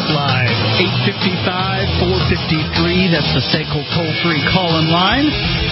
Live, 855-453. That's the SACL toll-free call-in line.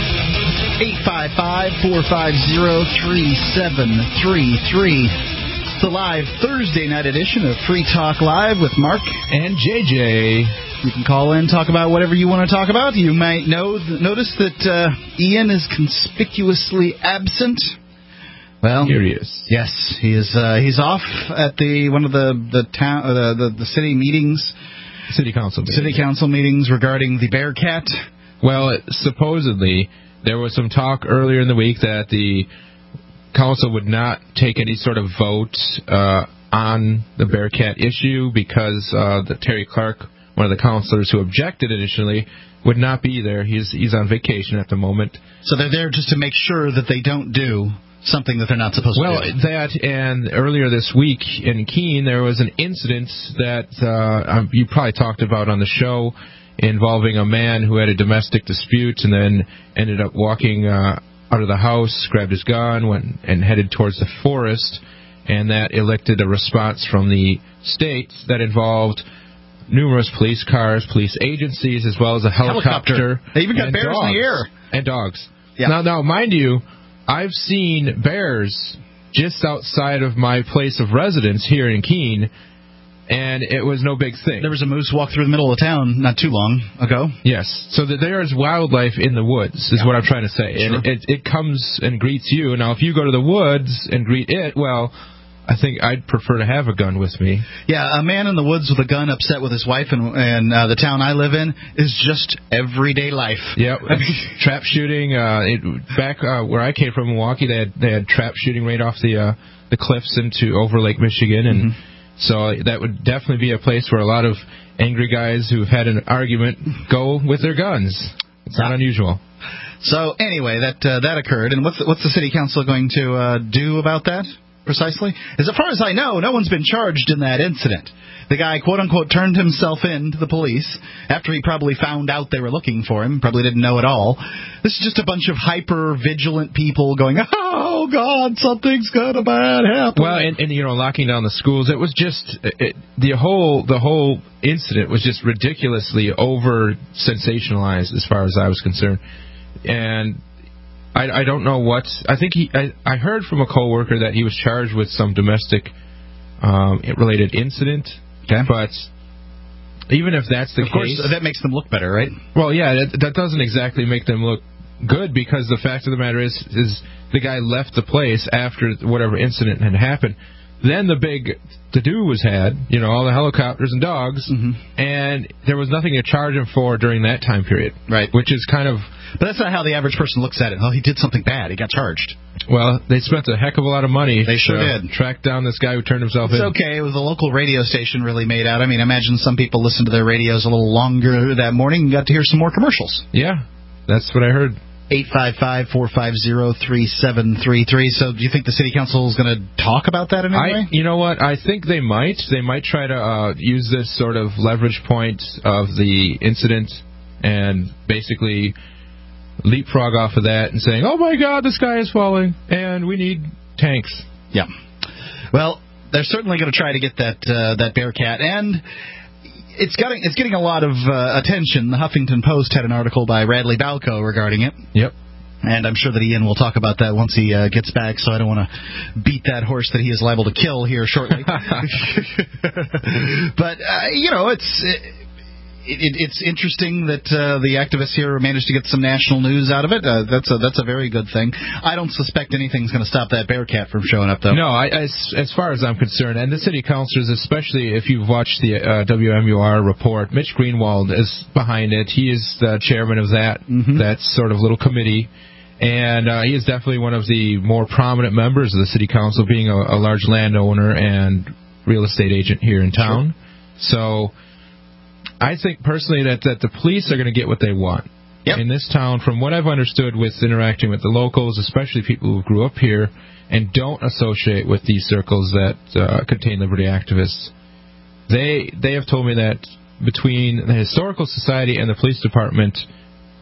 855-450-3733. It's the live Thursday night edition of Free Talk Live with Mark and JJ. You can call in, talk about whatever you want to talk about. You might notice that Ian is conspicuously absent. Well, here he is. Yes, he is. He's off at one of the city meetings, city council meetings regarding the Bearcat. Well, supposedly there was some talk earlier in the week that the council would not take any sort of vote on the Bearcat issue because Terry Clark, one of the councilors who objected initially, would not be there. He's on vacation at the moment. So they're there just to make sure that they don't do something that they're not supposed to do. Well, that, and earlier this week in Keene, there was an incident that you probably talked about on the show involving a man who had a domestic dispute and then ended up walking out of the house, grabbed his gun, went and headed towards the forest, and that elicited a response from the state that involved numerous police cars, police agencies, as well as a helicopter. They even got bears in the air. And dogs. Yeah. Now, mind you, I've seen bears just outside of my place of residence here in Keene, and it was no big thing. There was a moose walk through the middle of the town not too long ago. Yes. So that there is wildlife in the woods, is what I'm trying to say. Sure. And it comes and greets you. Now, if you go to the woods and greet it, well, I think I'd prefer to have a gun with me. Yeah, a man in the woods with a gun upset with his wife and the town I live in is just everyday life. Yep. Trap shooting. Back where I came from, Milwaukee, they had trap shooting right off the cliffs over Lake Michigan, and so that would definitely be a place where a lot of angry guys who've had an argument go with their guns. It's not unusual. So anyway, that occurred, and what's the city council going to do about that? Precisely. As far as I know, no one's been charged in that incident. The guy, quote-unquote, turned himself in to the police after he probably found out they were looking for him, probably didn't know at all. This is just a bunch of hyper-vigilant people going, oh, God, something's gonna bad happen. Well, and locking down the schools, it was just, the whole incident was just ridiculously over-sensationalized as far as I was concerned. And I don't know what. I think I heard from a coworker that he was charged with some domestic related incident. Okay. But even if that's the case, of course, that makes them look better, right? Well, yeah, that doesn't exactly make them look good, because the fact of the matter is the guy left the place after whatever incident had happened. Then the big to-do was had, all the helicopters and dogs, and there was nothing to charge him for during that time period. Right. Which is kind of... But that's not how the average person looks at it. Oh, he did something bad. He got charged. Well, they spent a heck of a lot of money. They sure did. Track down this guy who turned himself in. It's okay. It was a local radio station really made out. I mean, imagine some people listened to their radios a little longer that morning and got to hear some more commercials. Yeah, that's what I heard. 855-450-3733. So do you think the city council is going to talk about that in any way? You know what? I think they might. They might try to use this sort of leverage point of the incident and basically leapfrog off of that and saying, oh, my God, the sky is falling, and we need tanks. Yeah. Well, they're certainly going to try to get that Bearcat, and it's getting a lot of attention. The Huffington Post had an article by Radley Balco regarding it. Yep. And I'm sure that Ian will talk about that once he gets back, so I don't want to beat that horse that he is liable to kill here shortly. But, it's interesting that the activists here managed to get some national news out of it. That's a very good thing. I don't suspect anything's going to stop that Bearcat from showing up, though. No, as far as I'm concerned, and the city councilors, especially if you've watched the WMUR report, Mitch Greenwald is behind it. He is the chairman of that sort of little committee. And he is definitely one of the more prominent members of the city council, being a large landowner and real estate agent here in town. Sure. So I think personally that the police are going to get what they want. Yep. In this town, from what I've understood with interacting with the locals, especially people who grew up here and don't associate with these circles that contain liberty activists, they have told me that between the Historical Society and the police department,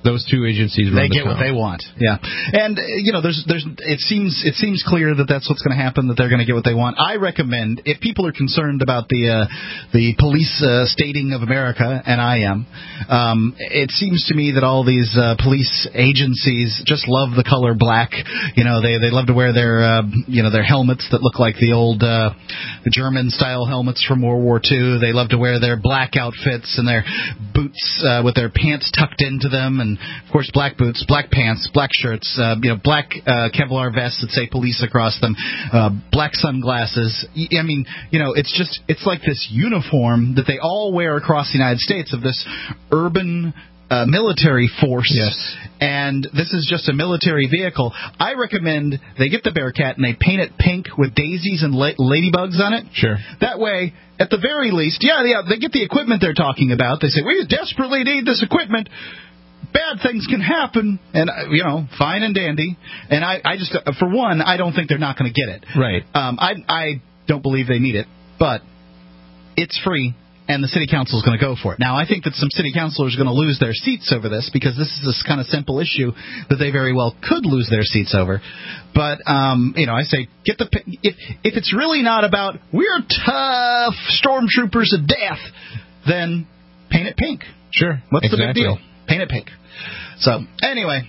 those two agencies they get what they want. Yeah, and it seems clear that that's what's going to happen. That they're going to get what they want. I recommend, if people are concerned about the police stating of America, and I am, it seems to me that all these police agencies just love the color black. They love to wear their helmets that look like the old German style helmets from World War II. They love to wear their black outfits and their boots with their pants tucked into them, and of course black boots, black pants, black shirts, black Kevlar vests that say police across them, black sunglasses. I mean, it's like this uniform that they all wear across the United States of this urban military force. Yes. And this is just a military vehicle. I recommend they get the Bearcat and they paint it pink with daisies and ladybugs on it. Sure. That way, at the very least, they get the equipment they're talking about. They say, we desperately need this equipment. Bad things can happen, and fine and dandy. And I just, for one, I don't think they're not going to get it. Right. I don't believe they need it, but it's free, and the city council is going to go for it. Now, I think that some city councilors are going to lose their seats over this because this is this kind of simple issue that they very well could lose their seats over. But I say get the if it's really not about we're tough stormtroopers of death, then paint it pink. Sure. What's the big deal? Paint it pink. So anyway.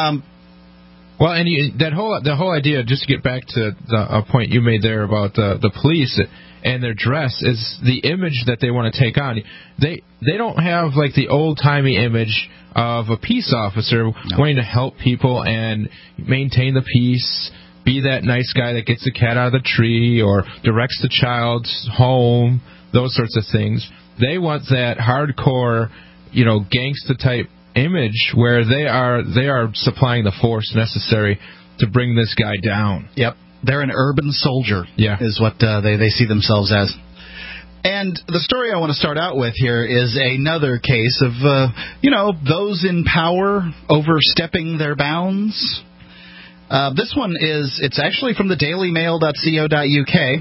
Well, and the whole idea, just to get back to a point you made there about the police and their dress, is the image that they want to take on. They don't have like the old-timey image of a peace officer wanting to help people and maintain the peace, be that nice guy that gets the cat out of the tree or directs the child home, those sorts of things. They want that hardcore, gangsta-type image where they are supplying the force necessary to bring this guy down. Yep. They're an urban soldier, is what they see themselves as. And the story I want to start out with here is another case of, those in power overstepping their bounds. This one it's actually from the dailymail.co.uk,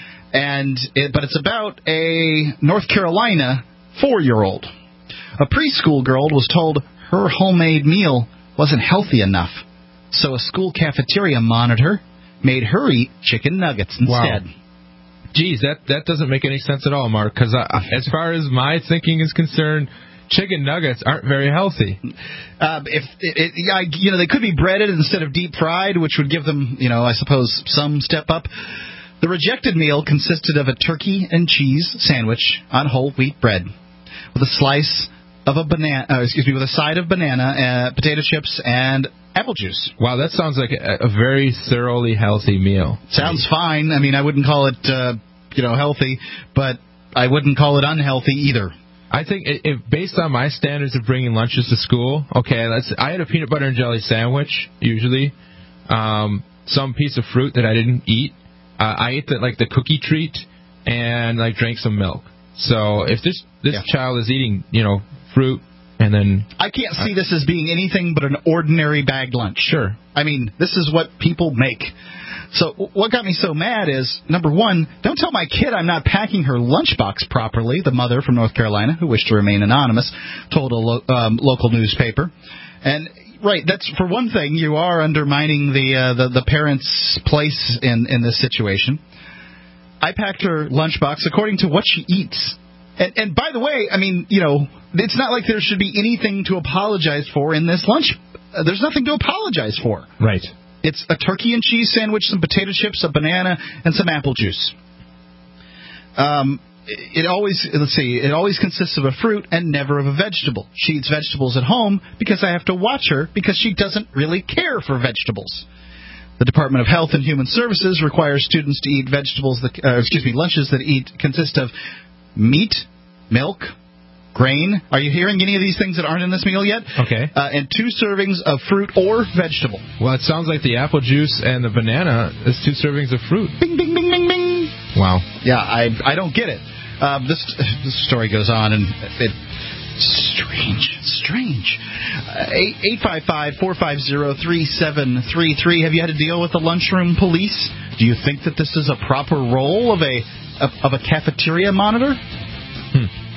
but it's about a North Carolina 4-year-old. A preschool girl was told her homemade meal wasn't healthy enough, so a school cafeteria monitor made her eat chicken nuggets instead. Wow. Geez, that doesn't make any sense at all, Mark, because as far as my thinking is concerned, chicken nuggets aren't very healthy. They could be breaded instead of deep fried, which would give them, I suppose, some step up. The rejected meal consisted of a turkey and cheese sandwich on whole wheat bread with a slice of with a side of banana, potato chips, and apple juice. Wow, that sounds like a very thoroughly healthy meal. Sounds fine. I mean, I wouldn't call it, healthy, but I wouldn't call it unhealthy either. I think, based on my standards of bringing lunches to school, I had a peanut butter and jelly sandwich, usually, some piece of fruit that I didn't eat. I ate the cookie treat and drank some milk. So if this child is eating, fruit, and then I can't see this as being anything but an ordinary bagged lunch. Sure. I mean, this is what people make. So what got me so mad is, number one, don't tell my kid I'm not packing her lunchbox properly, the mother from North Carolina, who wished to remain anonymous, told a local newspaper. And, right, that's, for one thing, you are undermining the parent's place in this situation. I packed her lunchbox according to what she eats. And by the way, I mean, it's not like there should be anything to apologize for in this lunch. There's nothing to apologize for. Right. It's a turkey and cheese sandwich, some potato chips, a banana, and some apple juice. It always consists of a fruit and never of a vegetable. She eats vegetables at home because I have to watch her because she doesn't really care for vegetables. The Department of Health and Human Services requires students to eat lunches that consist of meat, milk, grain. Are you hearing any of these things that aren't in this meal yet? Okay. And 2 servings of fruit or vegetable. Well, it sounds like the apple juice and the banana is 2 servings of fruit. Bing, bing, bing, bing, bing. Wow. Yeah, I don't get it. This story goes on, and it's strange. 855-450-3733. Have you had to deal with the lunchroom police? Do you think that this is a proper role of a cafeteria monitor?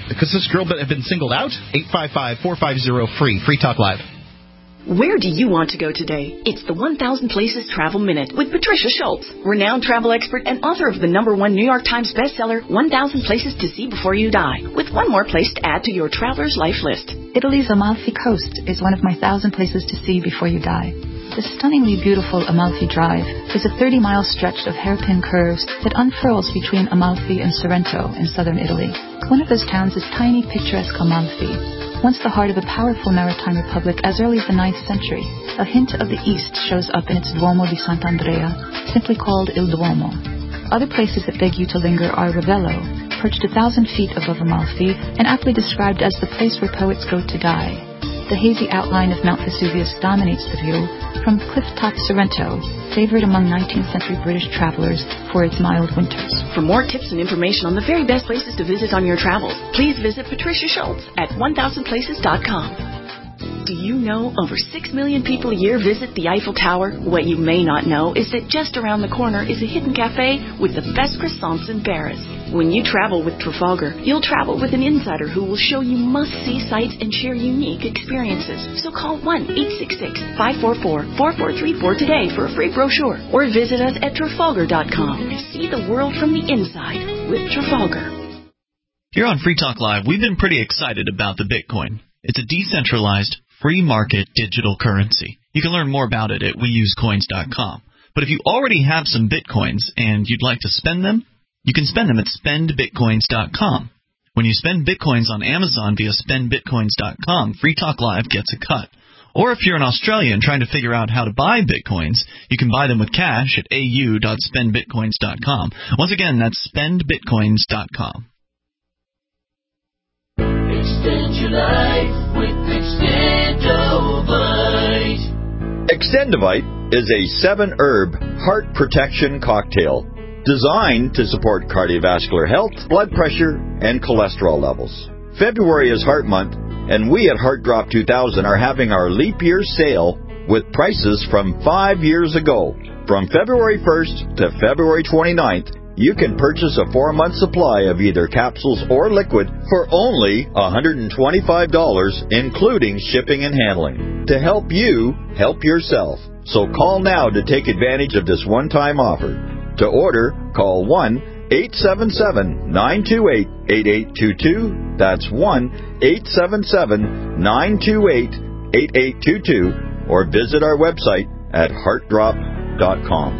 Because this girl had been singled out? 855-450-FREE. Free Talk Live. Where do you want to go today? It's the 1000 Places Travel Minute with Patricia Schultz, renowned travel expert and author of the #1 New York Times bestseller, 1000 Places to See Before You Die, with one more place to add to your traveler's life list. Italy's Amalfi Coast is one of my 1000 places to see before you die. The stunningly beautiful Amalfi Drive is a 30-mile stretch of hairpin curves that unfurls between Amalfi and Sorrento in southern Italy. One of those towns is tiny, picturesque Amalfi, once the heart of a powerful maritime republic as early as the 9th century. A hint of the East shows up in its Duomo di Sant'Andrea, simply called Il Duomo. Other places that beg you to linger are Ravello, perched 1,000 feet above Amalfi and aptly described as the place where poets go to die. The hazy outline of Mount Vesuvius dominates the view from cliff-top Sorrento, favored among 19th century British travelers for its mild winters. For more tips and information on the very best places to visit on your travels, please visit Patricia Schultz at 1000places.com. Do you know over 6 million people a year visit the Eiffel Tower? What you may not know is that just around the corner is a hidden cafe with the best croissants in Paris. When you travel with Trafalgar, you'll travel with an insider who will show you must-see sights and share unique experiences. So call 1-866-544-4434 today for a free brochure, or visit us at Trafalgar.com. See the world from the inside with Trafalgar. Here on Free Talk Live, we've been pretty excited about the Bitcoin. It's a decentralized, free market digital currency. You can learn more about it at weusecoins.com. But if you already have some Bitcoins and you'd like to spend them, you can spend them at spendbitcoins.com. When you spend Bitcoins on Amazon via spendbitcoins.com, Free Talk Live gets a cut. Or if you're an Australian trying to figure out how to buy Bitcoins, you can buy them with cash at au.spendbitcoins.com. Once again, that's spendbitcoins.com. Extend your life with Extendovite. Extendovite is a 7-herb heart protection cocktail designed to support cardiovascular health, blood pressure, and cholesterol levels. February is Heart Month, and we at Heart Drop 2000 are having our leap year sale with prices from 5 years ago. From February 1st to February 29th, you can purchase a 4-month supply of either capsules or liquid for only $125, including shipping and handling, to help you help yourself. So call now to take advantage of this one-time offer. To order, call 1-877-928-8822. That's 1-877-928-8822. Or visit our website at heartdrop.com.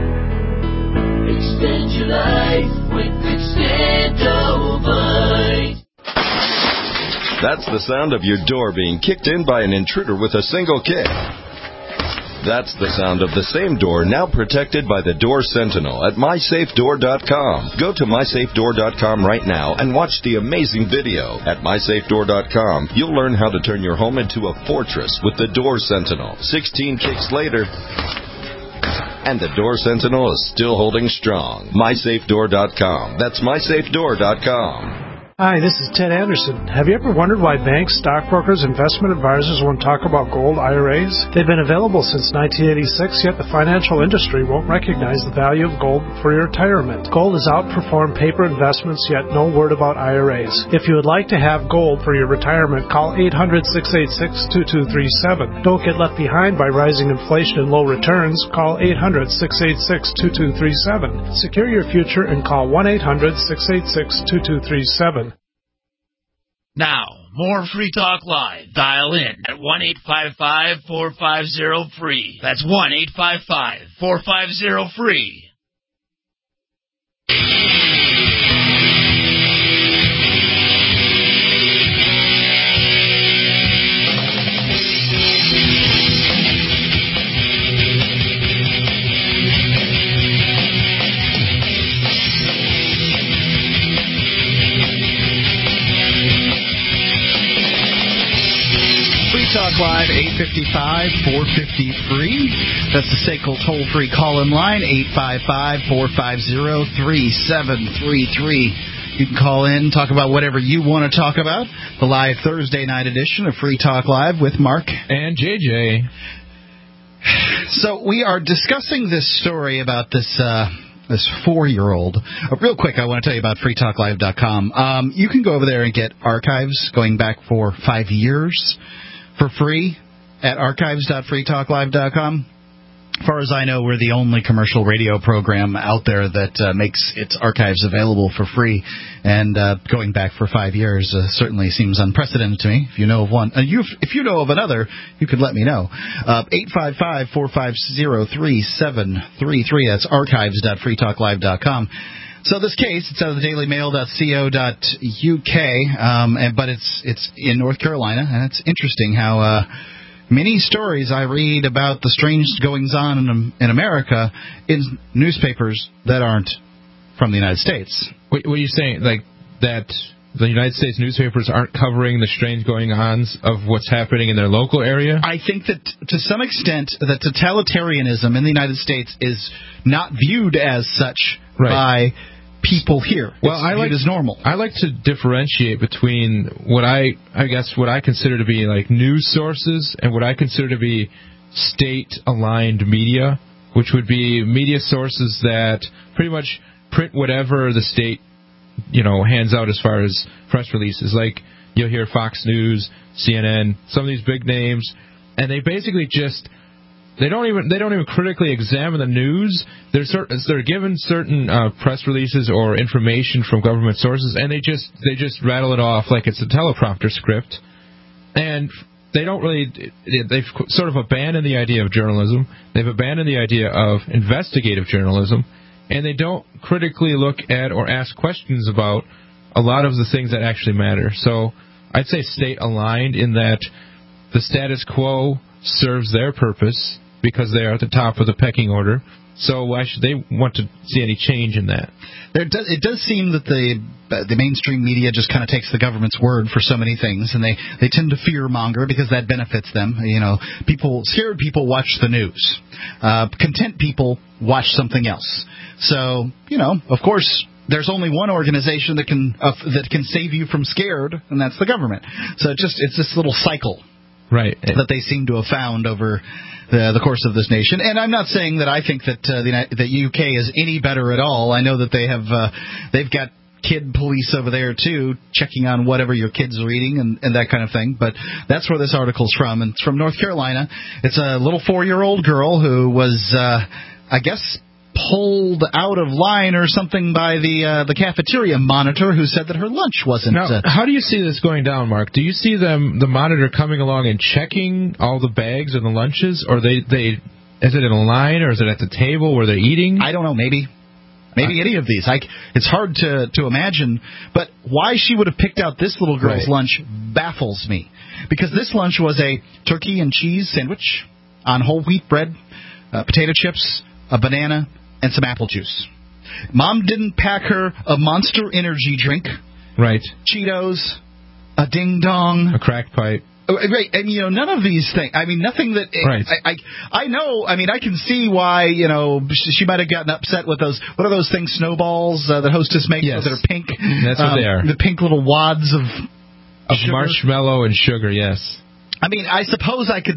Extend your life with Extendovite. That's the sound of your door being kicked in by an intruder with a single kick. That's the sound of the same door now protected by the Door Sentinel at MySafeDoor.com. Go to MySafeDoor.com right now and watch the amazing video. At MySafeDoor.com, you'll learn how to turn your home into a fortress with the Door Sentinel. 16 kicks later, and the Door Sentinel is still holding strong. MySafeDoor.com. That's MySafeDoor.com. Hi, this is Ted Anderson. Have you ever wondered why banks, stockbrokers, investment advisors won't talk about gold IRAs? They've been available since 1986, yet the financial industry won't recognize the value of gold for your retirement. Gold has outperformed paper investments, yet no word about IRAs. If you would like to have gold for your retirement, call 800-686-2237. Don't get left behind by rising inflation and low returns. Call 800-686-2237. Secure your future and call 1-800-686-2237. Now, more Free Talk Live. Dial in at 1-855-450-FREE. That's 1-855-450-FREE. Talk Live, 855-450-FREE. That's the SACL toll-free call-in line, 855-450-3733. You can call in, talk about whatever you want to talk about. The live Thursday night edition of Free Talk Live with Mark and JJ. So we are discussing this story about this this 4-year-old. Real quick, I want to tell you about freetalklive.com. You can go over there and get archives going back for 5 years for free at archives.freetalklive.com. As far as I know, we're the only commercial radio program out there that makes its archives available for free. And going back for 5 years certainly seems unprecedented to me. If you know of one, if you know of another, you could let me know. 855-450-3733. That's archives.freetalklive.com. So this case, it's out of the dailymail.co.uk, but it's in North Carolina, and it's interesting how many stories I read about the strange goings-on in America in newspapers that aren't from the United States. What are you saying, like that the United States newspapers aren't covering the strange goings-ons of what's happening in their local area? I think that to some extent that totalitarianism in the United States is not viewed as such by people here. Well, it is normal. I like to differentiate between what I consider to be like news sources and what I consider to be state-aligned media, which would be media sources that pretty much print whatever the state, hands out as far as press releases. Like you'll hear Fox News, CNN, some of these big names, and they basically just They don't even critically examine the news. They're given certain press releases or information from government sources, and they just rattle it off like it's a teleprompter script. And they don't really. They've sort of abandoned the idea of journalism. They've abandoned the idea of investigative journalism, and they don't critically look at or ask questions about a lot of the things that actually matter. So I'd say state aligned in that the status quo serves their purpose, because they are at the top of the pecking order. So why should they want to see any change in that? It does seem that the mainstream media just kind of takes the government's word for so many things, and they tend to fear-monger because that benefits them. Scared people watch the news. Content people watch something else. So, of course, there's only one organization that can save you from scared, and that's the government. So it's this little cycle. Right. That they seem to have found over the course of this nation. And I'm not saying that I think that the UK is any better at all. I know that they've got kid police over there, too, checking on whatever your kids are eating and that kind of thing. But that's where this article's from. And it's from North Carolina. It's a little 4-year-old girl who was, I guess, pulled out of line or something by the cafeteria monitor, who said that her lunch wasn't. Now, how do you see this going down, Mark? Do you see the monitor coming along and checking all the bags and the lunches, or is it in a line, or is it at the table where they're eating? I don't know. Maybe any of these. It's hard to imagine, but why she would have picked out this little girl's lunch baffles me, because this lunch was a turkey and cheese sandwich on whole wheat bread, potato chips, a banana, and some apple juice. Mom didn't pack her a Monster Energy drink. Right. Cheetos, a Ding Dong. A crack pipe. Right, and none of these things. I mean, nothing that. Right. I know. I mean, I can see why. She might have gotten upset with those. What are those things? Snowballs that Hostess makes. Yes. That are pink. That's what they are. The pink little wads of marshmallow and sugar. Yes. I mean, I suppose I could,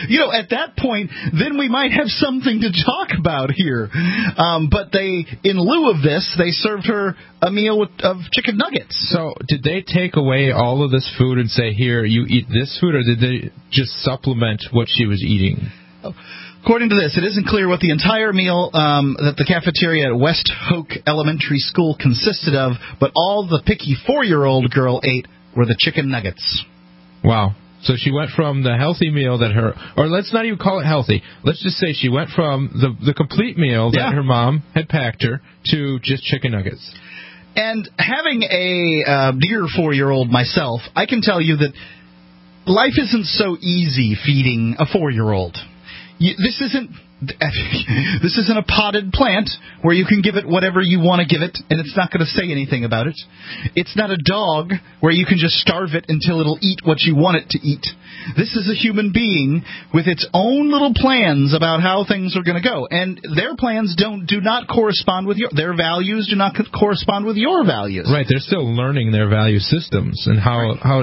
at that point, then we might have something to talk about here. But in lieu of this, they served her a meal of chicken nuggets. So did they take away all of this food and say, here, you eat this food, or did they just supplement what she was eating? According to this, it isn't clear what the entire meal that the cafeteria at West Hoke Elementary School consisted of, but all the picky 4-year-old girl ate were the chicken nuggets. Wow. So she went from the healthy meal or let's not even call it healthy. Let's just say she went from the complete meal that her mom had packed her to just chicken nuggets. And having a dear 4-year-old myself, I can tell you that life isn't so easy feeding a 4-year-old. This isn't a potted plant where you can give it whatever you want to give it, and it's not going to say anything about it. It's not a dog where you can just starve it until it'll eat what you want it to eat. This is a human being with its own little plans about how things are going to go, and their plans do not correspond with their values do not correspond with your values. Right, they're still learning their value systems and how to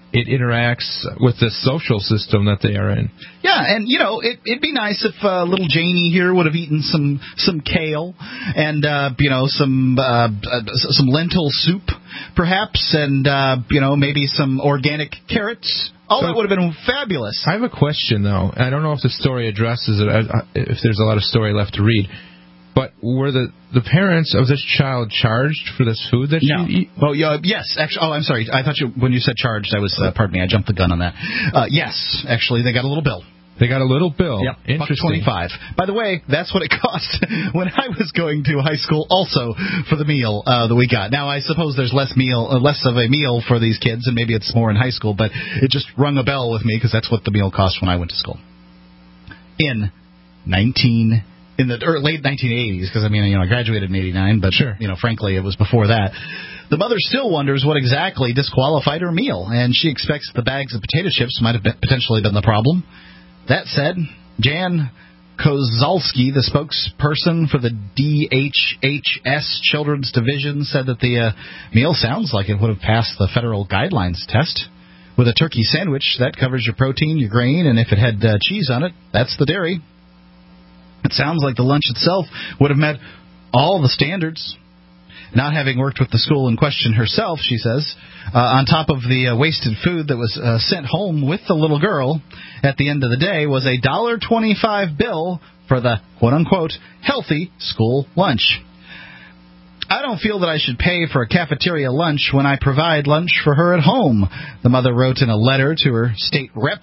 it interacts with the social system that they are in. Yeah, and, it'd be nice if little Janie here would have eaten some kale and, some lentil soup, perhaps, and, maybe some organic carrots. Oh, that would have been fabulous. I have a question, though. I don't know if the story addresses it, if there's a lot of story left to read. But were the parents of this child charged for this food that she eat? Oh, yes. Actually, I'm sorry. I thought when you said charged, I was, pardon me, I jumped the gun on that. Yes, actually, they got a little bill. They got a little bill. Yep, interesting. $1.25. By the way, that's what it cost when I was going to high school also for the meal that we got. Now, I suppose there's less of a meal for these kids, and maybe it's more in high school, but it just rung a bell with me because that's what the meal cost when I went to school. In the late 1980s, because, I graduated in 89, but, sure. Frankly, it was before that. The mother still wonders what exactly disqualified her meal, and she expects the bags of potato chips might have potentially been the problem. That said, Jan Kozalski, the spokesperson for the DHHS Children's Division, said that the meal sounds like it would have passed the federal guidelines test. With a turkey sandwich, that covers your protein, your grain, and if it had cheese on it, that's the dairy. It sounds like the lunch itself would have met all the standards. Not having worked with the school in question herself, she says, on top of the wasted food that was sent home with the little girl, at the end of the day was a $1.25 bill for the quote-unquote healthy school lunch. I don't feel that I should pay for a cafeteria lunch when I provide lunch for her at home, the mother wrote in a letter to her state rep.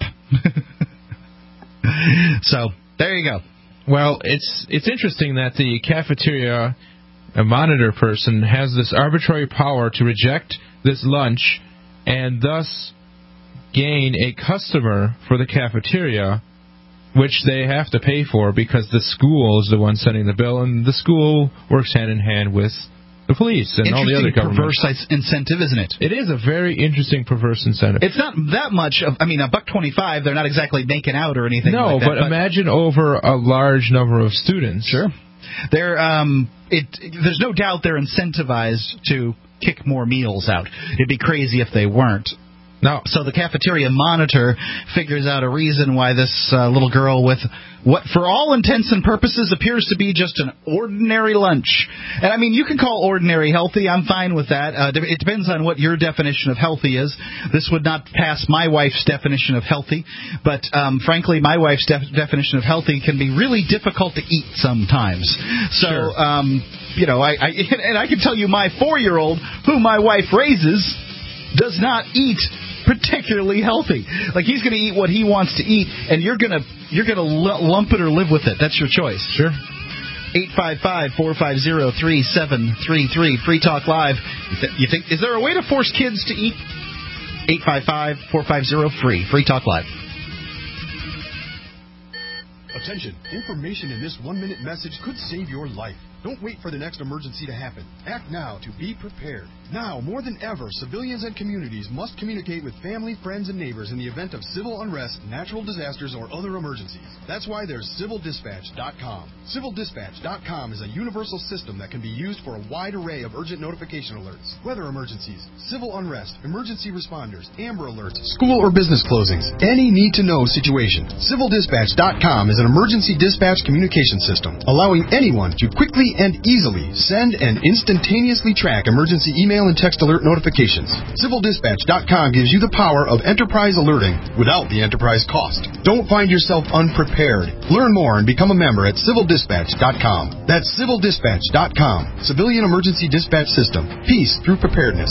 So, there you go. Well, it's interesting that the cafeteria monitor person has this arbitrary power to reject this lunch and thus gain a customer for the cafeteria, which they have to pay for because the school is the one sending the bill, and the school works hand in hand with the police and all the other government. Perverse incentive, isn't it? It is a very interesting perverse incentive. It's not that much of, $1.25, they're not exactly making out or anything like that. No, but imagine over a large number of students. Sure. There's no doubt they're incentivized to kick more meals out. It'd be crazy if they weren't. No. So the cafeteria monitor figures out a reason why this little girl with what, for all intents and purposes, appears to be just an ordinary lunch. And, you can call ordinary healthy. I'm fine with that. It depends on what your definition of healthy is. This would not pass my wife's definition of healthy. But, frankly, my wife's definition of healthy can be really difficult to eat sometimes. So, sure. I can tell you my 4-year-old, who my wife raises, does not eat particularly healthy. Like, he's going to eat what he wants to eat, and you're going to lump it or live with it. That's your choice. Sure. 855-450-3733. Free Talk Live. You think, is there a way to force kids to eat? 855-450-FREE. Free Talk Live. Attention. Information in this 1-minute message could save your life. Don't wait for the next emergency to happen. Act now to be prepared. Now, more than ever, civilians and communities must communicate with family, friends, and neighbors in the event of civil unrest, natural disasters, or other emergencies. That's why there's CivilDispatch.com. CivilDispatch.com is a universal system that can be used for a wide array of urgent notification alerts. Weather emergencies, civil unrest, emergency responders, Amber Alerts, school or business closings, any need-to-know situation. CivilDispatch.com is an emergency dispatch communication system, allowing anyone to quickly and easily send and instantaneously track emergency email and text alert notifications. CivilDispatch.com gives you the power of enterprise alerting without the enterprise cost. Don't find yourself unprepared. Learn more and become a member at CivilDispatch.com. That's CivilDispatch.com. Civilian Emergency Dispatch System. Peace through preparedness.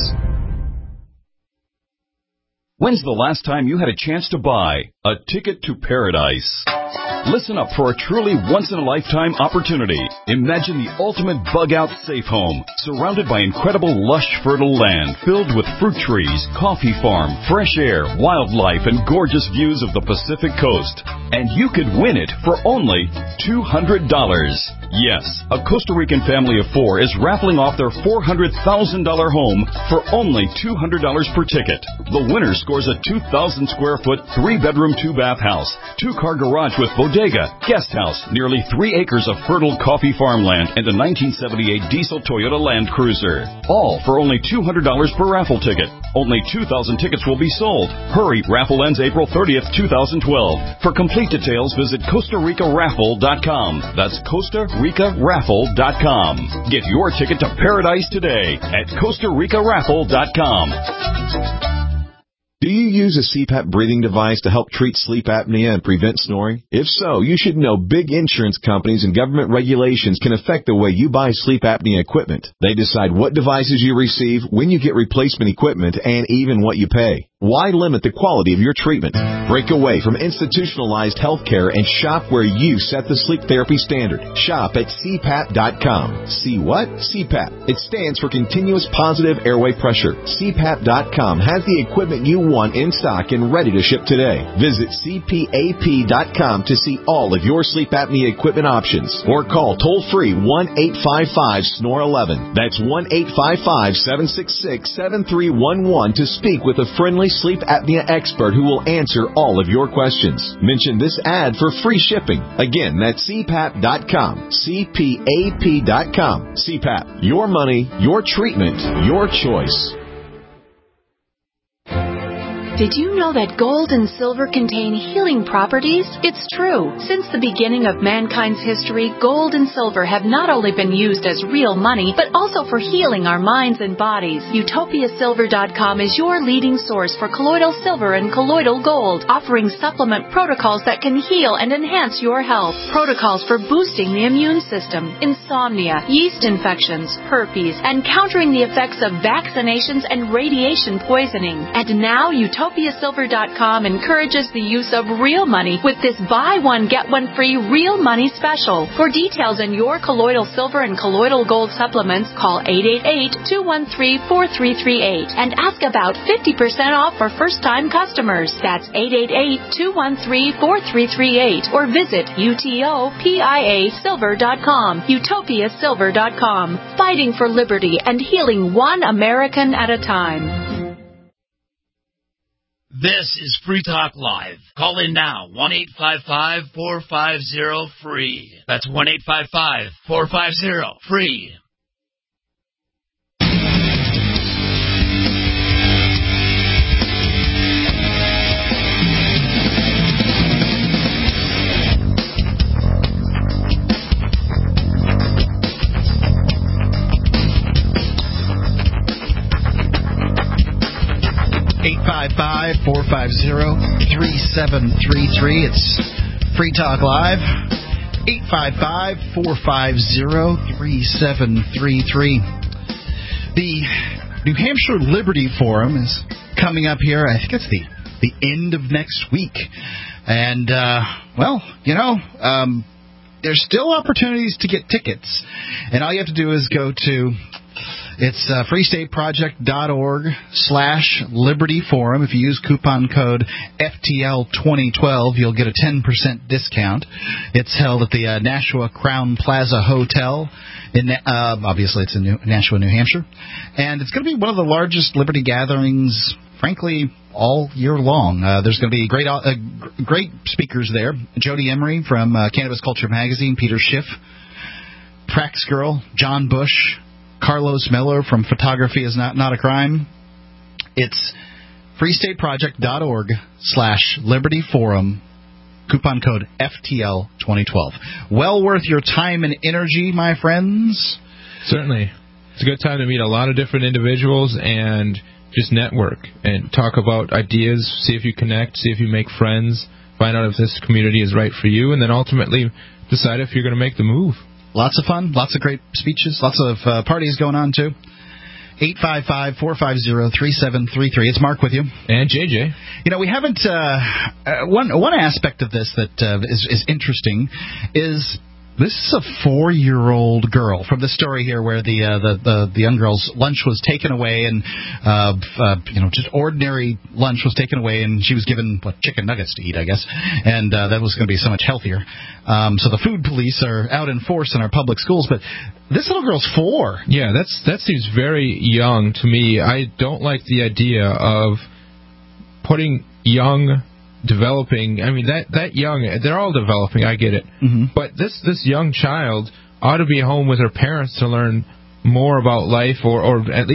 When's the last time you had a chance to buy a ticket to paradise? Listen up for a truly once-in-a-lifetime opportunity. Imagine the ultimate bug-out safe home, surrounded by incredible lush, fertile land filled with fruit trees, coffee farm, fresh air, wildlife, and gorgeous views of the Pacific coast. And you could win it for only $200. Yes, a Costa Rican family of 4 is raffling off their $400,000 home for only $200 per ticket. The winner scores a 2,000-square-foot, 3-bedroom, 2-bath house, 2-car garage with bodega, guest house, nearly 3 acres of fertile coffee farmland, and a 1978 diesel Toyota Land Cruiser. All for only $200 per raffle ticket. Only 2,000 tickets will be sold. Hurry, raffle ends April 30th, 2012. For complete details, visit CostaRicaRaffle.com. That's CostaRicaRaffle.com. Get your ticket to paradise today at CostaRicaRaffle.com. Do you use a CPAP breathing device to help treat sleep apnea and prevent snoring? If so, you should know big insurance companies and government regulations can affect the way you buy sleep apnea equipment. They decide what devices you receive, when you get replacement equipment, and even what you pay. Why limit the quality of your treatment? Break away from institutionalized health care and shop where you set the sleep therapy standard. Shop at CPAP.com. See what? CPAP. It stands for Continuous Positive Airway Pressure. CPAP.com has the equipment you want in stock and ready to ship today. Visit CPAP.com to see all of your sleep apnea equipment options or call toll-free 1-855-SNORE-11. That's 1-855-766-7311 to speak with a friendly sleep apnea expert who will answer all of your questions. Mention this ad for free shipping. Again, that's CPAP.com. CPAP.com. CPAP. Your money, your treatment, your choice. Did you know that gold and silver contain healing properties? It's true. Since the beginning of mankind's history, gold and silver have not only been used as real money, but also for healing our minds and bodies. UtopiaSilver.com is your leading source for colloidal silver and colloidal gold, offering supplement protocols that can heal and enhance your health. Protocols for boosting the immune system, insomnia, yeast infections, herpes, and countering the effects of vaccinations and radiation poisoning. And now UtopiaSilver.com encourages the use of real money with this buy one, get one free real money special. For details on your colloidal silver and colloidal gold supplements, call 888-213-4338 and ask about 50% off for first-time customers. That's 888-213-4338 or visit UTOPIASilver.com. UtopiaSilver.com. Fighting for liberty and healing one American at a time. This is Free Talk Live. Call in now, 1-855-450-FREE. That's 1-855-450-FREE. $855-450-3733. It's Free Talk Live. 855-450-3733. The New Hampshire Liberty Forum is coming up here. I think it's the end of next week. And, there's still opportunities to get tickets. And all you have to do is go to... It's freestateproject.org/Liberty Forum. If you use coupon code FTL2012, you'll get a 10% discount. It's held at the Nashua Crown Plaza Hotel. Obviously, it's in Nashua, New Hampshire. And it's going to be one of the largest Liberty gatherings, frankly, all year long. There's going to be great speakers there. Jody Emery from Cannabis Culture Magazine, Peter Schiff, Prax Girl, John Bush, Carlos Miller from Photography is Not a Crime. It's freestateproject.org/Liberty Forum, coupon code FTL2012. Well worth your time and energy, my friends. Certainly. It's a good time to meet a lot of different individuals and just network and talk about ideas, see if you connect, see if you make friends, find out if this community is right for you, and then ultimately decide if you're going to make the move. Lots of fun, lots of great speeches, lots of parties going on, too. 855-450-3733. It's Mark with you. And JJ. You know, we haven't... one aspect of this that is interesting is... This is a 4-year-old girl from the story here where the young girl's lunch was taken away and, just ordinary lunch was taken away and she was given, chicken nuggets to eat, I guess. And that was going to be so much healthier. So the food police are out in force in our public schools. But this little girl's 4. Yeah, that seems very young to me. I don't like the idea of putting young... developing, I mean, that young, they're all developing, I get it. Mm-hmm. But this young child ought to be home with her parents to learn more about life or at least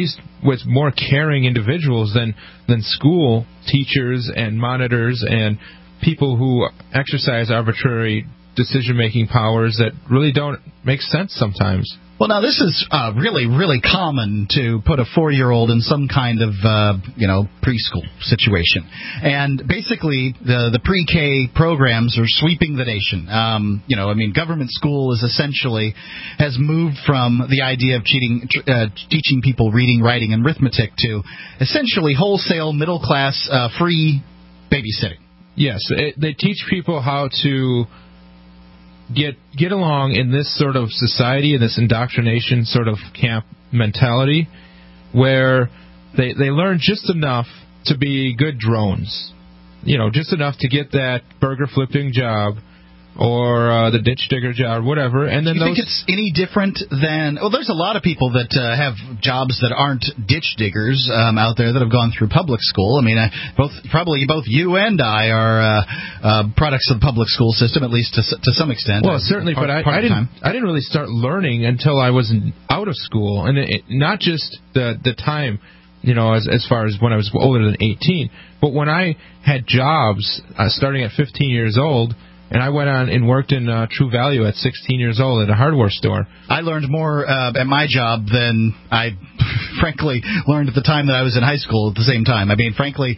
with more caring individuals than school teachers and monitors and people who exercise arbitrary decision-making powers that really don't make sense sometimes. Well, now this is really, really common to put a 4-year-old in some kind of, preschool situation. And basically, the pre-K programs are sweeping the nation. Government school is essentially has moved from the idea of teaching people reading, writing, and arithmetic to essentially wholesale, middle-class, free babysitting. Yes, they teach people how to get along in this sort of society, in this indoctrination sort of camp mentality, where they learn just enough to be good drones, just enough to get that burger flipping job or the ditch digger job, whatever. And then do you think it's any different than? Well, there's a lot of people that have jobs that aren't ditch diggers out there that have gone through public school. I mean, both you and I are products of the public school system, at least to some extent. Well, certainly, but I didn't really start learning until I was out of school, and not just the time. As far as when I was older than 18, but when I had jobs starting at 15 years old. And I went on and worked in True Value at 16 years old at a hardware store. I learned more at my job than I, frankly, learned at the time that I was in high school at the same time. I mean, frankly,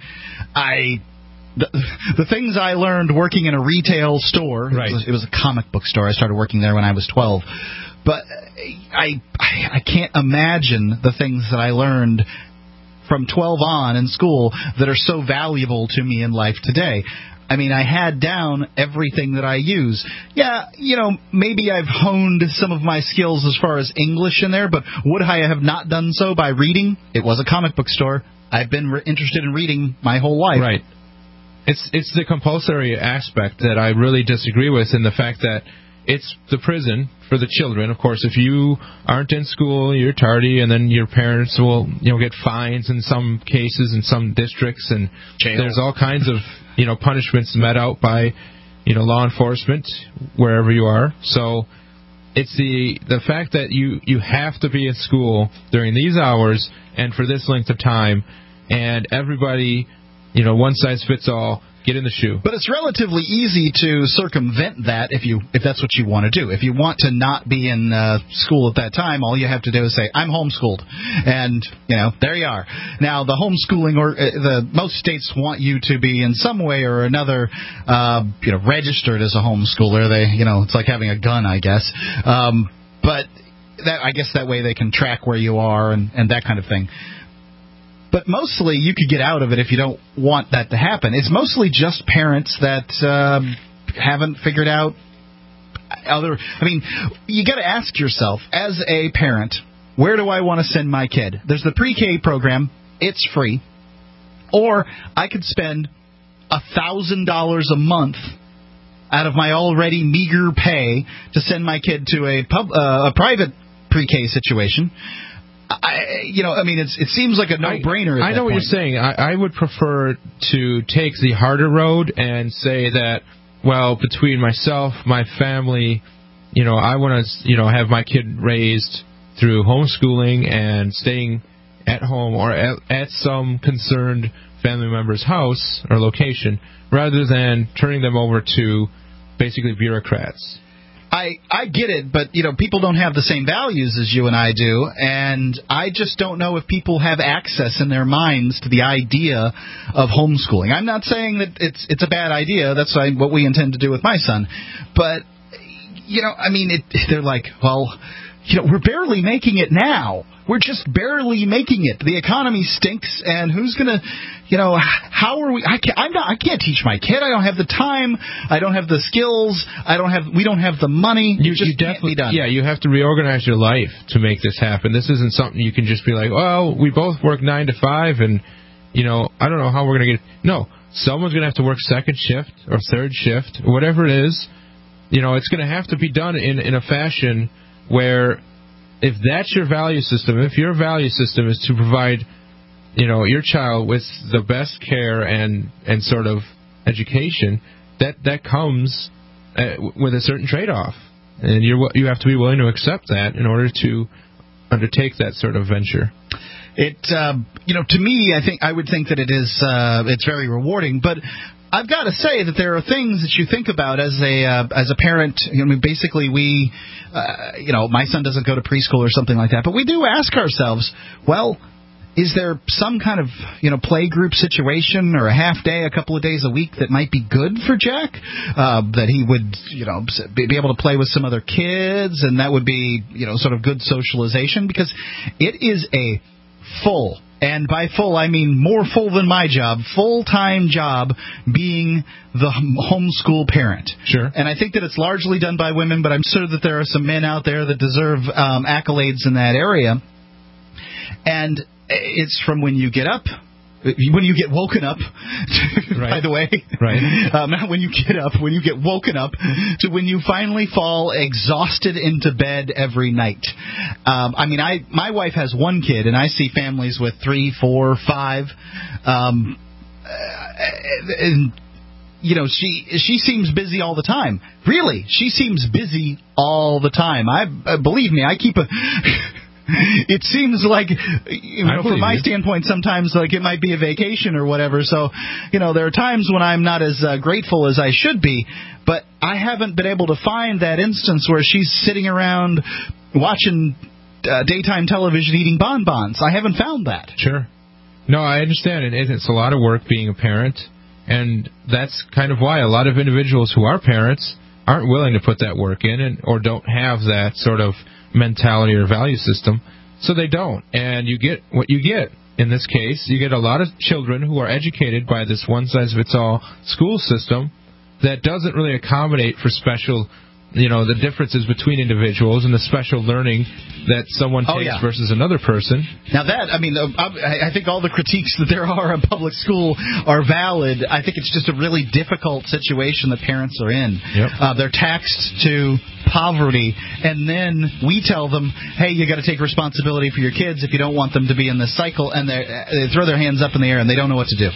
the things I learned working in a retail store, right. It was a comic book store. I started working there when I was 12. But I can't imagine the things that I learned from 12 on in school that are so valuable to me in life today. I mean, I had down everything that I use. Yeah, maybe I've honed some of my skills as far as English in there, but would I have not done so by reading? It was a comic book store. I've been interested in reading my whole life. Right. It's the compulsory aspect that I really disagree with, in the fact that it's the prison for the children. Of course, if you aren't in school, you're tardy, and then your parents will, get fines in some cases in some districts, and jail. There's all kinds of, punishments met out by, law enforcement wherever you are. So it's the fact that you have to be in school during these hours and for this length of time, and everybody, one size fits all. Get in the shoe. But it's relatively easy to circumvent that if that's what you want to do. If you want to not be in school at that time, all you have to do is say, I'm homeschooled. And, there you are. Now, the homeschooling, most states want you to be in some way or another, registered as a homeschooler. It's like having a gun, I guess. But I guess that way they can track where you are and that kind of thing. But mostly you could get out of it if you don't want that to happen. It's mostly just parents that haven't figured out you got to ask yourself, as a parent, where do I want to send my kid? There's the pre-K program. It's free. Or I could spend $1,000 a month out of my already meager pay to send my kid to a private pre-K situation. It seems like a no-brainer. I know what you're saying. I would prefer to take the harder road and say that, well, between myself, my family, I want to, have my kid raised through homeschooling and staying at home or at some concerned family member's house or location, rather than turning them over to basically bureaucrats. I get it, but, people don't have the same values as you and I do, and I just don't know if people have access in their minds to the idea of homeschooling. I'm not saying that it's a bad idea. That's what we intend to do with my son. But, they're like, well, we're barely making it now. We're just barely making it. The economy stinks, and who's going to, how are we? I can't teach my kid. I don't have the time. I don't have the skills. We don't have the money. You can't be done. Yeah, you have to reorganize your life to make this happen. This isn't something you can just be like, well, we both work 9 to 5, and, I don't know how we're going to get. No, someone's going to have to work second shift or third shift, or whatever it is. It's going to have to be done in a fashion where, if that's your value system, if your value system is to provide, your child with the best care and sort of education, that comes with a certain trade-off, and you have to be willing to accept that in order to undertake that sort of venture. To me, I would think that it is it's very rewarding, but I've got to say that there are things that you think about as a parent. Basically, we, my son doesn't go to preschool or something like that, but we do ask ourselves, well, is there some kind of, play group situation or a half day, a couple of days a week that might be good for Jack? That he would, be able to play with some other kids, and that would be, sort of good socialization, because it is a full, and by full I mean more full than my job, full-time job being the homeschool parent. Sure. And I think that it's largely done by women, but I'm sure that there are some men out there that deserve accolades in that area. And it's from when you get up, when you get woken up, right. By the way. Right. Not when you get up, when you get woken up, to when you finally fall exhausted into bed every night. My wife has one kid, and I see families with 3, 4, 5. She seems busy all the time. Really, she seems busy all the time. Believe me, I keep a... It seems like, from my standpoint, sometimes like it might be a vacation or whatever. So, there are times when I'm not as grateful as I should be, but I haven't been able to find that instance where she's sitting around watching daytime television eating bonbons. I haven't found that. Sure. No, I understand. And it's a lot of work being a parent, and that's kind of why a lot of individuals who are parents aren't willing to put that work in or don't have that sort of mentality or value system, so they don't. And you get what you get. In this case, you get a lot of children who are educated by this one-size-fits-all school system that doesn't really accommodate for special, the differences between individuals and the special learning that someone takes versus another person. Now that, I think all the critiques that there are on public school are valid. I think it's just a really difficult situation that parents are in. Yep. They're taxed to poverty, and then we tell them, hey, you got to take responsibility for your kids if you don't want them to be in this cycle, and they throw their hands up in the air and they don't know what to do.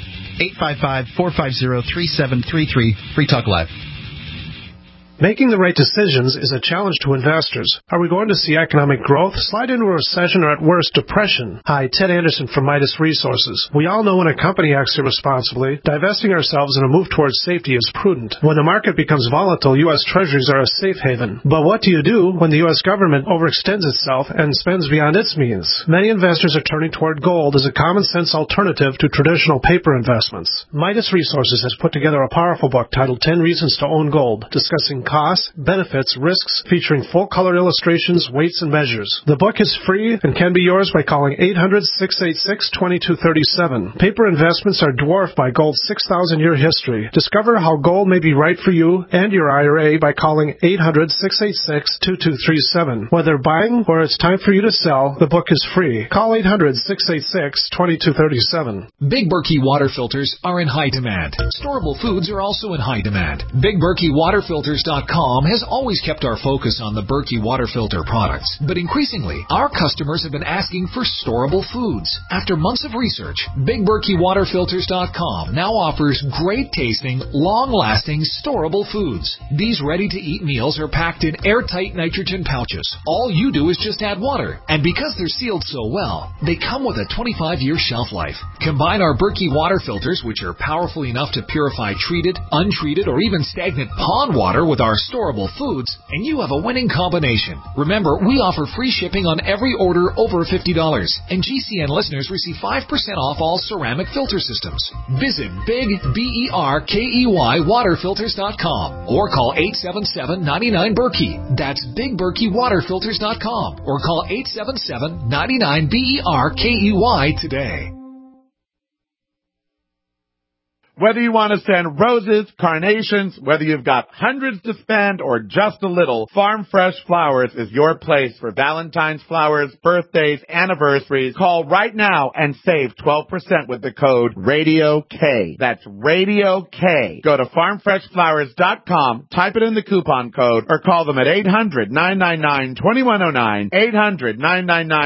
855-450-3733, Free Talk Live. Making the right decisions is a challenge to investors. Are we going to see economic growth, slide into a recession, or at worst, depression? Hi, Ted Anderson from Midas Resources. We all know when a company acts irresponsibly, divesting ourselves in a move towards safety is prudent. When the market becomes volatile, U.S. Treasuries are a safe haven. But what do you do when the U.S. government overextends itself and spends beyond its means? Many investors are turning toward gold as a common-sense alternative to traditional paper investments. Midas Resources has put together a powerful book titled 10 Reasons to Own Gold, discussing costs, benefits, risks, featuring full-color illustrations, weights, and measures. The book is free and can be yours by calling 800-686-2237. Paper investments are dwarfed by gold's 6,000-year history. Discover how gold may be right for you and your IRA by calling 800-686-2237. Whether buying or it's time for you to sell, the book is free. Call 800-686-2237. Big Berkey water filters are in high demand. Storable foods are also in high demand. BigBerkeyWaterFilters.com has always kept our focus on the Berkey water filter products, but increasingly, our customers have been asking for storable foods. After months of research, BigBerkeyWaterFilters.com now offers great-tasting, long-lasting, storable foods. These ready-to-eat meals are packed in airtight nitrogen pouches. All you do is just add water, and because they're sealed so well, they come with a 25-year shelf life. Combine our Berkey water filters, which are powerful enough to purify treated, untreated, or even stagnant pond water with our storable foods, and you have a winning combination. Remember, we offer free shipping on every order over $50, and GCN listeners receive 5% off all ceramic filter systems. Visit BigBerkeyWaterFilters.com or call 877-99-BERKEY. That's BigBerkeyWaterFilters.com or call 877-99-BERKEY today. Whether you want to send roses, carnations, whether you've got hundreds to spend or just a little, Farm Fresh Flowers is your place for Valentine's flowers, birthdays, anniversaries. Call right now and save 12% with the code RADIO-K. That's RADIO-K. Go to farmfreshflowers.com, type it in the coupon code, or call them at 800-999-2109,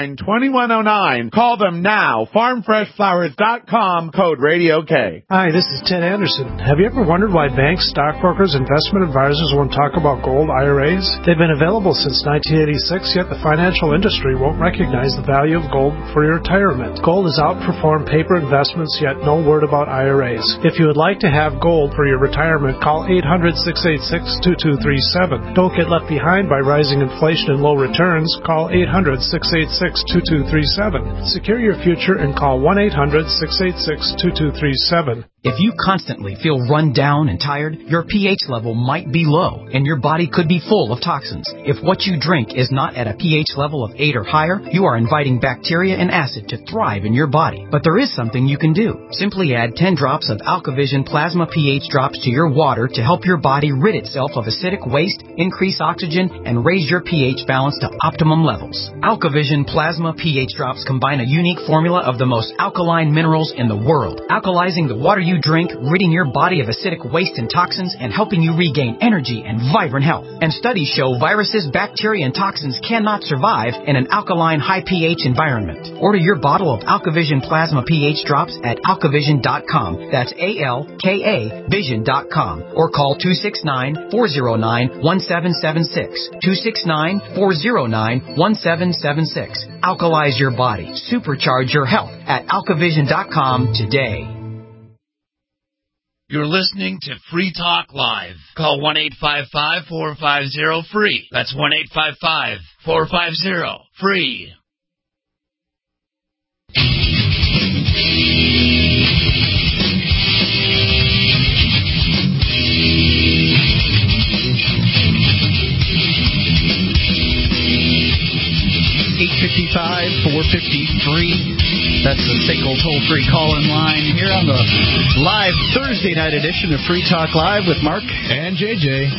800-999-2109. Call them now, farmfreshflowers.com, code RADIO-K. Hi, this is Ted Anderson. Have you ever wondered why banks, stockbrokers, investment advisors won't talk about gold IRAs? They've been available since 1986, yet the financial industry won't recognize the value of gold for your retirement. Gold has outperformed paper investments, yet no word about IRAs. If you would like to have gold for your retirement, call 800-686-2237. Don't get left behind by rising inflation and low returns. Call 800-686-2237. Secure your future and call 1-800-686-2237. If you constantly feel run down and tired, your pH level might be low, and your body could be full of toxins. If what you drink is not at a pH level of 8 or higher, you are inviting bacteria and acid to thrive in your body. But there is something you can do. Simply add 10 drops of AlkaVision Plasma pH drops to your water to help your body rid itself of acidic waste, increase oxygen, and raise your pH balance to optimum levels. AlkaVision Plasma pH drops combine a unique formula of the most alkaline minerals in the world, alkalizing the water you drink, ridding your body of acidic waste and toxins, and helping you regain energy and vibrant health. And studies show viruses, bacteria, and toxins cannot survive in an alkaline, high pH environment. Order your bottle of AlkaVision Plasma pH drops at alkavision.com. That's ALKA Vision.com. Or call 269-409-1776. 269-409-1776. Alkalize your body. Supercharge your health at alkavision.com today. You're listening to Free Talk Live. Call 1-855-450-FREE. That's 1-855-450-FREE. $855-450-FREE. That's the SACL toll-free call-in line here on the live Thursday night edition of Free Talk Live with Mark and JJ.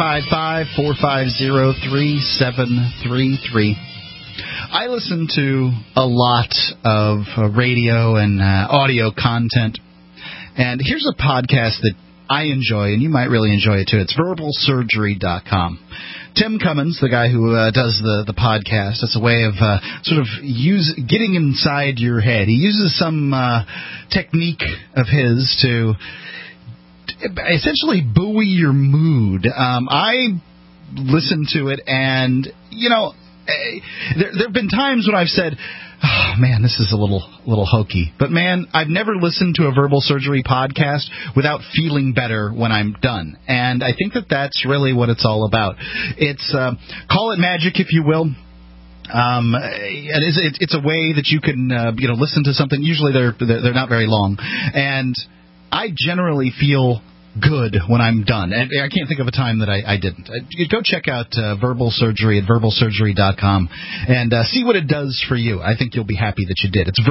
855-450-3733. I listen to a lot of radio and audio content, and here's a podcast that I enjoy, and you might really enjoy it too. It's verbalsurgery.com. Tim Cummins, the guy who does the podcast, it's a way of sort of getting inside your head. He uses some technique of his to essentially buoy your mood. I listen to it, and, you know, there have been times when I've said, oh, man, this is a little hokey. But, man, I've never listened to a Verbal Surgery podcast without feeling better when I'm done. And I think that that's really what it's all about. It's, call it magic, if you will. It's a way that you can, listen to something. Usually they're not very long. And I generally feel good when I'm done. And I can't think of a time that I didn't. Go check out Verbal Surgery at verbalsurgery.com and see what it does for you. I think you'll be happy that you did. It's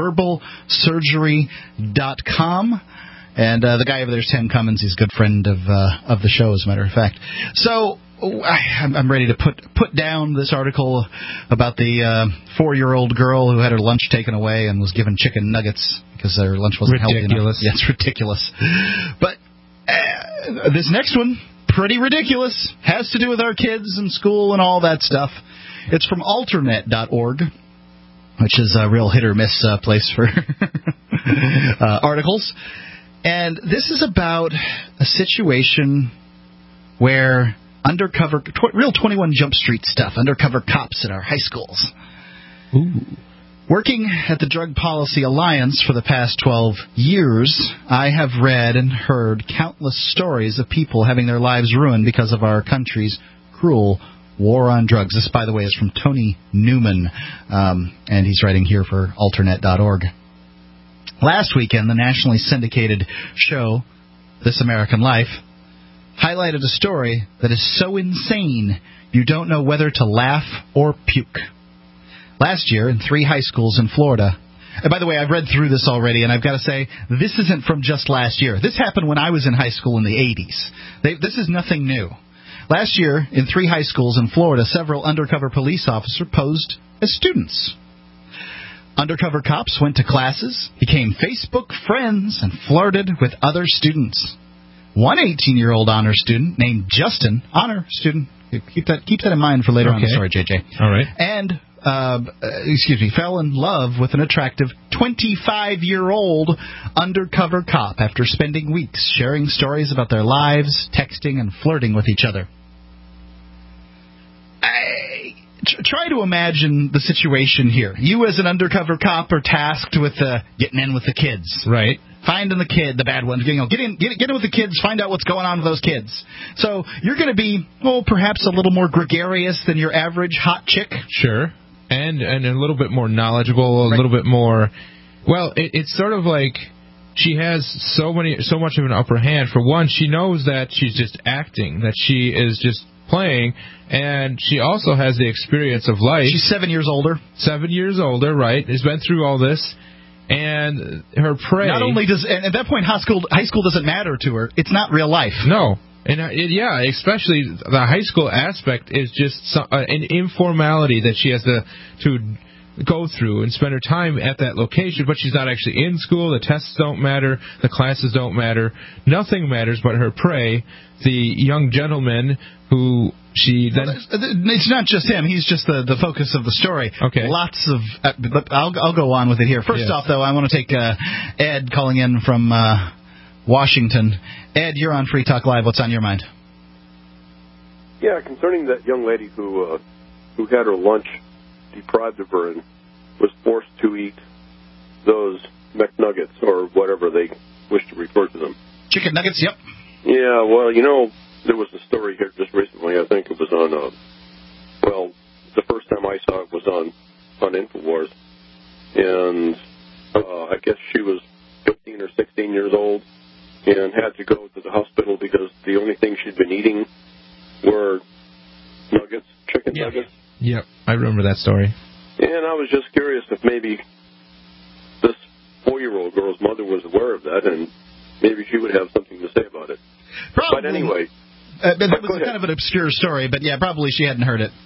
verbalsurgery.com. And the guy over there is Tim Cummins. He's a good friend of the show, as a matter of fact. So I'm ready to put down this article about the 4-year-old girl who had her lunch taken away and was given chicken nuggets because her lunch wasn't healthy enough. Yeah, it's ridiculous. But this next one, pretty ridiculous. Has to do with our kids and school and all that stuff. It's from alternate.org, which is a real hit-or-miss place for articles. And this is about a situation where undercover, real 21 Jump Street stuff, undercover cops at our high schools. Ooh. Working at the Drug Policy Alliance for the past 12 years, I have read and heard countless stories of people having their lives ruined because of our country's cruel war on drugs. This, by the way, is from Tony Newman, and he's writing here for alternate.org. Last weekend, the nationally syndicated show, This American Life, highlighted a story that is so insane you don't know whether to laugh or puke. Last year, in 3 high schools in Florida, and by the way, I've read through this already, and I've got to say, this isn't from just last year. This happened when I was in high school in the 80s. This is nothing new. Last year, in 3 high schools in Florida, several undercover police officers posed as students. Undercover cops went to classes, became Facebook friends, and flirted with other students. One 18-year-old honor student named Justin, honor student, keep that in mind for later on in the story, JJ. All right. And fell in love with an attractive 25-year-old undercover cop after spending weeks sharing stories about their lives, texting, and flirting with each other. Try to imagine the situation here. You, as an undercover cop, are tasked with getting in with the kids. Right. Finding the kid, the bad one. Get in with the kids, find out what's going on with those kids. So you're going to be, perhaps a little more gregarious than your average hot chick. Sure. And a little bit more knowledgeable, a little bit more... Well, it's sort of like she has so much of an upper hand. For one, she knows that she's just acting, that she is just playing, and she also has the experience of life. She's 7 years older. 7 years older, right? Has been through all this, and her prey. Not only does, and at that point, high school doesn't matter to her. It's not real life. No, and especially the high school aspect is just an informality that she has to go through and spend her time at that location, but she's not actually in school. The tests don't matter. The classes don't matter. Nothing matters but her prey, the young gentleman who she then... It's not just him. He's just the focus of the story. Okay. Lots of... I'll go on with it here. First off, though, I want to take Ed calling in from Washington. Ed, you're on Free Talk Live. What's on your mind? Yeah, concerning that young lady who had her lunch deprived of her and was forced to eat those McNuggets or whatever they wish to refer to them. Chicken nuggets, yep. Yeah, well, there was a story here just recently. I think it was on, the first time I saw it was on InfoWars. And I guess she was 15 or 16 years old and had to go to the hospital because the only thing she'd been eating were nuggets, chicken nuggets. Yep, I remember that story. And I was just curious if maybe this 4-year-old girl's mother was aware of that, and maybe she would have something to say about it. Probably. But anyway. That was kind of an obscure story, but yeah, probably she hadn't heard it.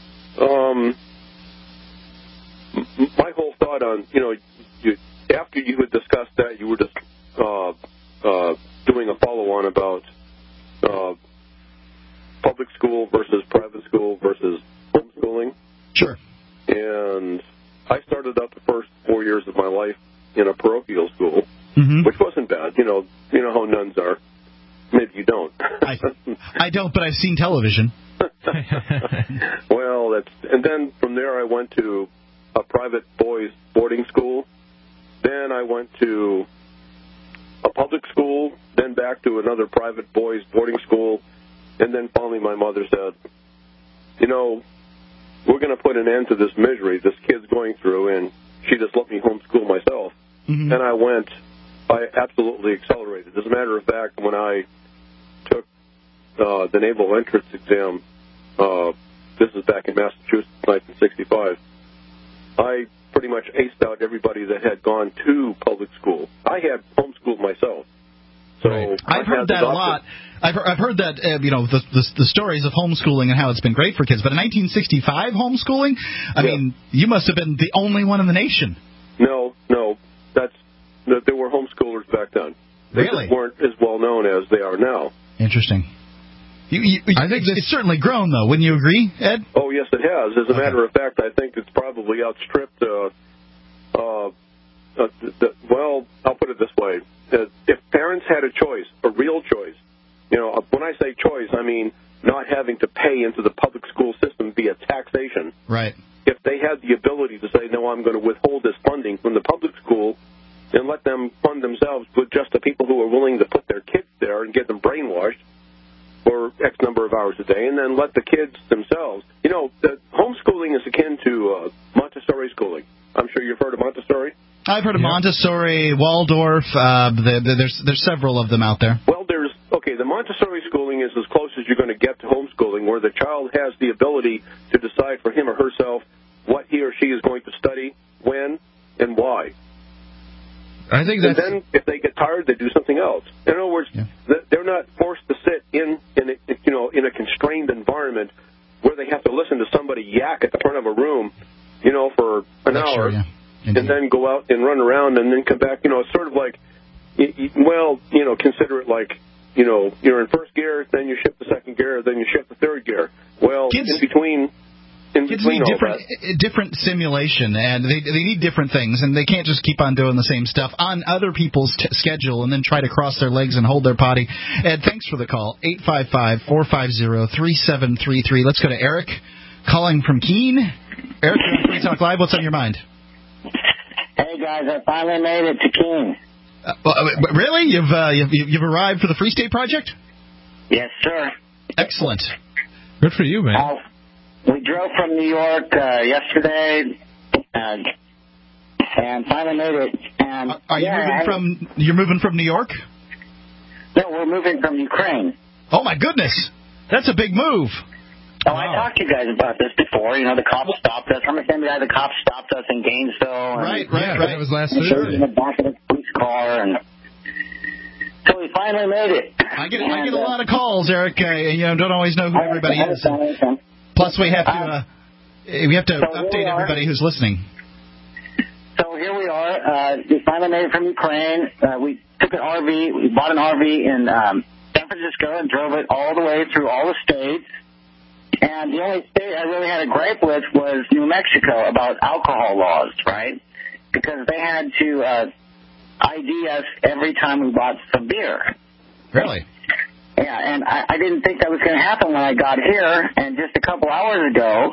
My whole thought on, after you had discussed that, you were just doing a follow-on about public school versus private school versus homeschooling. Sure. And I started out the first 4 years of my life in a parochial school, which wasn't bad. You know how nuns are. Maybe you don't. I don't, but I've seen television. Well, and then from there I went to a private boys' boarding school. Then I went to a public school, then back to another private boys' boarding school, and then finally my mother said, we're going to put an end to this misery this kid's going through, and she just let me homeschool myself. And I absolutely accelerated. As a matter of fact, when I took the naval entrance exam, this is back in Massachusetts, 1965, I pretty much aced out everybody that had gone to public school. I had homeschooled myself. So I've heard that a lot. I've heard that the stories of homeschooling and how it's been great for kids. But in 1965 homeschooling, I mean, you must have been the only one in the nation. No, there were homeschoolers back then. They Really? weren't as well known as they are now. Interesting. I think it's certainly grown, though. Wouldn't you agree, Ed? Oh, yes, it has. As a matter of fact, I think it's probably outstripped. Well, I'll put it this way: if parents had a choice, a real choice, when I say choice, I mean not having to pay into the public school system via taxation. Right. If they had the ability to say, no, I'm going to withhold this funding from the public school and let them fund themselves with just the people who are willing to put their kids there and get them brainwashed for X number of hours a day, and then let the kids themselves. The homeschooling is akin to Montessori schooling. I'm sure you've heard of Montessori. I've heard of Montessori, Waldorf. There's several of them out there. Well, the Montessori schooling is as close as you're going to get to homeschooling, where the child has the ability to decide for him or herself what he or she is going to study, when, and why. I think that's... And then if they get tired, they do something else. In other words, they're not forced to sit in a constrained environment where they have to listen to somebody yak at the front of a room, for an hour, and then go out and run around and then come back. It's sort of like, consider it like, you're in first gear, then you shift the second gear, then you shift the third gear. Well, in between in Kids between need all that. different simulation, and they need different things, and they can't just keep on doing the same stuff on other people's schedule and then try to cross their legs and hold their potty. Ed, thanks for the call. 855-450-3733. Let's go to Eric, calling from Keene. Eric, you're on Free Talk Live. What's on your mind? Hey guys, I finally made it to Keene. Really? You've arrived for the Free State Project? Yes, sir. Excellent. Good for you, man. We drove from New York yesterday, and finally made it. And you're moving from New York? No, we're moving from Ukraine. Oh my goodness, that's a big move. Oh, I talked to you guys about this before. You know, the cops stopped us. I'm the same guy the cops stopped us in Gainesville. Right. That was last Thursday. In the back of the police car, and so we finally made it. I get a lot of calls, Eric. Don't always know who everybody is. Plus, we have to update everybody who's listening. So here we are. We finally made it from Ukraine. We took an RV. We bought an RV in San Francisco and drove it all the way through all the states. And the only state I really had a gripe with was New Mexico about alcohol laws, right? Because they had to ID us every time we bought some beer. Really? Yeah, and I didn't think that was going to happen when I got here. And just a couple hours ago,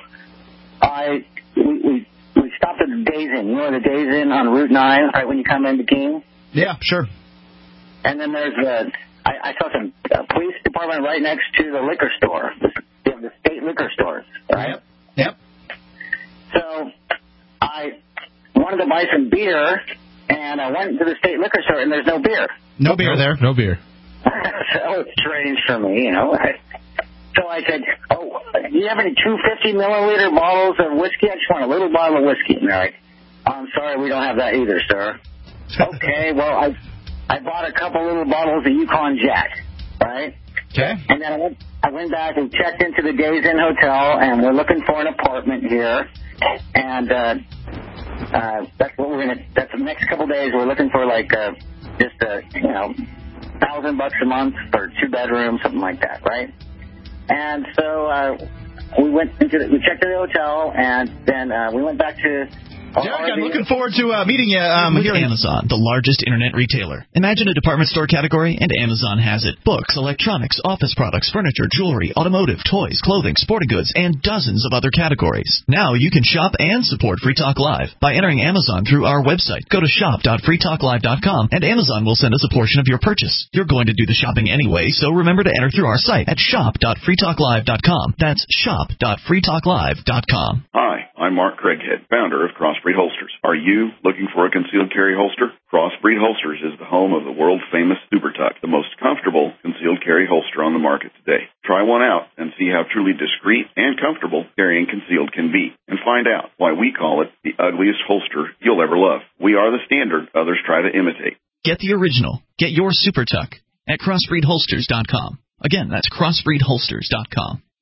we stopped at the Days Inn. You know the Days Inn on Route 9, right when you come into Keene? Yeah, sure. And then there's I saw some police department right next to the liquor store. They have the state liquor stores, right? Yep. So I wanted to buy some beer, and I went to the state liquor store, and there's no beer. No beer there. No beer. So it's strange for me, you know. So I said, "Oh, do you have any 250-milliliter bottles of whiskey? I just want a little bottle of whiskey." And they're like, "I'm sorry, we don't have that either, sir." Okay, well, I bought a couple little bottles of Yukon Jack, right? Okay. And then I went back and checked into the Days Inn Hotel, and we're looking for an apartment here. And that's what we're gonna. That's the next couple days. We're looking for just $1,000 a month for 2 bedrooms, something like that, right? And so we checked in the hotel, and then we went back to. Derek, I'm looking forward to meeting you with here. Amazon, the largest internet retailer. Imagine a department store category, and Amazon has it. Books, electronics, office products, furniture, jewelry, automotive, toys, clothing, sporting goods, and dozens of other categories. Now you can shop and support Free Talk Live by entering Amazon through our website. Go to shop.freetalklive.com, and Amazon will send us a portion of your purchase. You're going to do the shopping anyway, so remember to enter through our site at shop.freetalklive.com. That's shop.freetalklive.com. Hi, I'm Mark Craighead, founder of Crossbreed Holsters. Are you looking for a concealed carry holster? Crossbreed Holsters is the home of the world-famous Super Tuck, the most comfortable concealed carry holster on the market today. Try one out and see how truly discreet and comfortable carrying concealed can be, and find out why we call it the ugliest holster you'll ever love. We are the standard others try to imitate. Get the original. Get your Super Tuck at crossbreedholsters.com. Again, that's crossbreedholsters.com.